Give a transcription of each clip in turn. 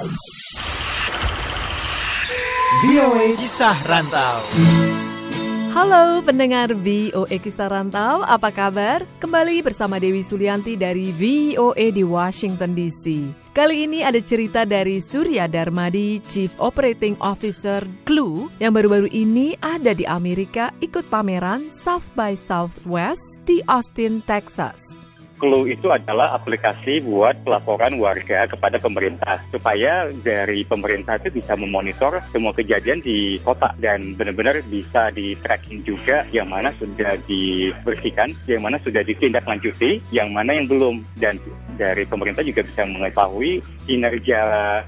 VOA Kisah Rantau. Halo pendengar VOA Kisah Rantau, apa kabar? Kembali bersama Dewi Sulianti dari VOA di Washington DC. Kali ini ada cerita dari Surya Darmadi, Chief Operating Officer Clue, yang baru-baru ini ada di Amerika ikut pameran South by Southwest di Austin, Texas. Clue itu adalah aplikasi buat pelaporan warga kepada pemerintah supaya dari pemerintah itu bisa memonitor semua kejadian di kota dan benar-benar bisa di-tracking juga yang mana sudah dibersihkan, yang mana sudah ditindaklanjuti, yang mana yang belum, dan dari pemerintah juga bisa mengetahui kinerja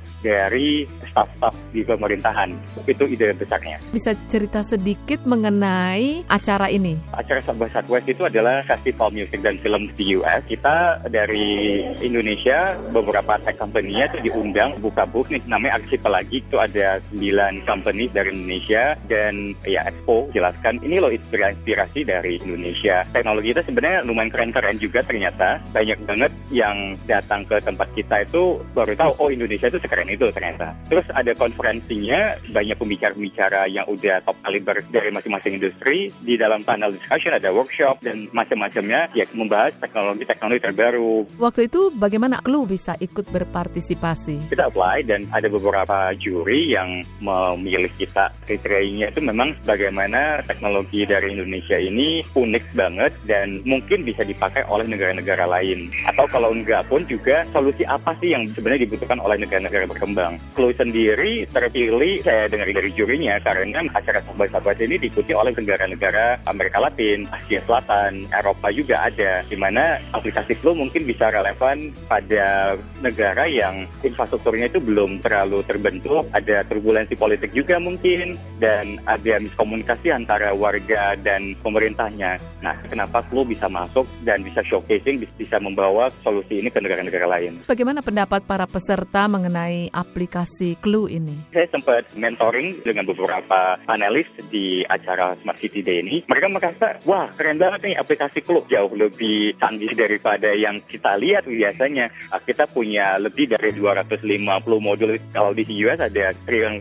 dari staf-staf di pemerintahan. Itu ide besarnya. Bisa cerita sedikit mengenai acara ini? Acara South by Southwest itu adalah festival musik dan film di US. Kita dari Indonesia, beberapa tech company-nya itu diundang buka booth nih, namanya Archipelagi. Itu ada 9 company dari Indonesia dan ya Expo jelaskan ini loh inspirasi dari Indonesia. Teknologi kita sebenarnya lumayan keren-keren juga ternyata. Banyak banget yang datang ke tempat kita itu baru tahu, oh Indonesia itu sekeren itu ternyata. Terus ada konferensinya, banyak pembicara-pembicara yang udah top kaliber dari masing-masing industri. Di dalam panel discussion ada workshop dan macam-macamnya ya membahas teknologi terbaru. Waktu itu bagaimana Clue bisa ikut berpartisipasi? Kita apply dan ada beberapa juri yang memilih kita. Kriterianya itu memang bagaimana teknologi dari Indonesia ini unik banget dan mungkin bisa dipakai oleh negara-negara lain. Atau kalau enggak pun juga solusi apa sih yang sebenarnya dibutuhkan oleh negara-negara berkembang. Clue sendiri terpilih, saya dengar dari jurinya, karena acara South by Southwest ini diikuti oleh negara-negara Amerika Latin, Asia Selatan, Eropa juga ada, di mana aplikasi Clue mungkin bisa relevan pada negara yang infrastrukturnya itu belum terlalu terbentuk, ada turbulensi politik juga mungkin, dan ada miskomunikasi antara warga dan pemerintahnya. Nah, kenapa Clue bisa masuk dan bisa showcasing, bisa membawa solusi ini ke negara-negara lain. Bagaimana pendapat para peserta mengenai aplikasi Clue ini? Saya sempat mentoring dengan beberapa panelis di acara Smart City Day ini. Mereka merasa, wah keren banget nih aplikasi Clue, jauh lebih canggih daripada yang kita lihat biasanya. Kita punya lebih dari 250 modul. Kalau di US ada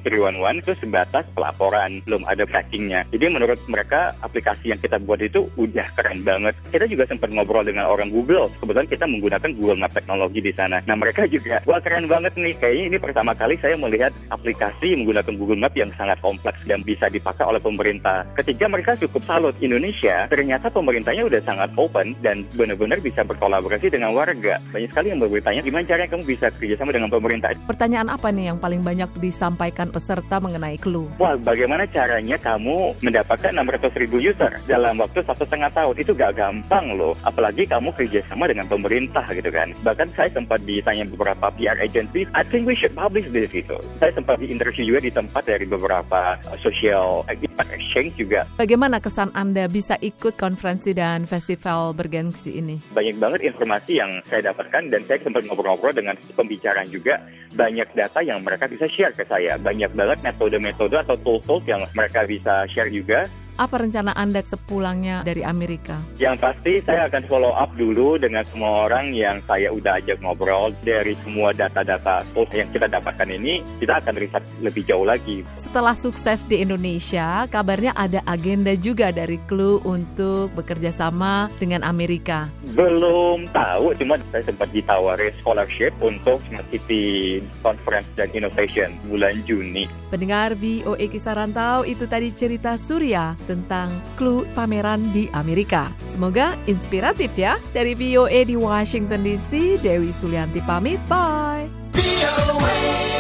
311 itu sebatas pelaporan, belum ada trackingnya. Jadi menurut mereka aplikasi yang kita buat itu udah keren banget. Kita juga sempat ngobrol dengan orang Google. Kebetulan kita menggunakan Google Map teknologi di sana. Nah mereka juga, wah keren banget nih. Kayaknya ini pertama kali saya melihat aplikasi menggunakan Google Map yang sangat kompleks dan bisa dipakai oleh pemerintah. Ketiga mereka cukup salut. Indonesia ternyata pemerintahnya udah sangat open dan benar-benar bisa berkolaborasi dengan warga. Banyak sekali yang bertanya, gimana caranya kamu bisa kerjasama dengan pemerintah? Pertanyaan apa nih yang paling banyak disampaikan peserta mengenai Clue? Wah, bagaimana caranya kamu mendapatkan 600,000 user dalam waktu 1,5 tahun? Itu gak gampang loh. Apalagi kamu kerjasama dengan pemerintah gitu kan. Bahkan saya sempat ditanya beberapa PR agency, I think we should publish this gitu. Saya sempat di-interview juga di tempat dari beberapa social exchange juga. Bagaimana kesan Anda bisa ikut konferensi dan festival bergengsi ini? Banyak banget informasi yang saya dapatkan dan saya sempat ngobrol-ngobrol dengan pembicaraan juga. Banyak data yang mereka bisa share ke saya. Banyak banget metode-metode atau tools-tools yang mereka bisa share juga. Apa rencana Anda sepulangnya dari Amerika? Yang pasti saya akan follow up dulu dengan semua orang yang saya udah ajak ngobrol. Dari semua data-data tools yang kita dapatkan ini, kita akan riset lebih jauh lagi. Setelah sukses di Indonesia, kabarnya ada agenda juga dari Clue untuk bekerja sama dengan Amerika. Belum tahu, cuma saya sempat ditawari scholarship untuk Smart City Conference dan Innovation bulan Juni. Pendengar VOA Kisah Rantau, itu tadi cerita Surya tentang Clue pameran di Amerika. Semoga inspiratif ya. Dari VOA di Washington DC, Dewi Sulianti pamit, bye.